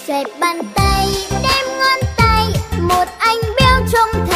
Xoẹt bàn tay, đếm ngón tay, một anh béo trông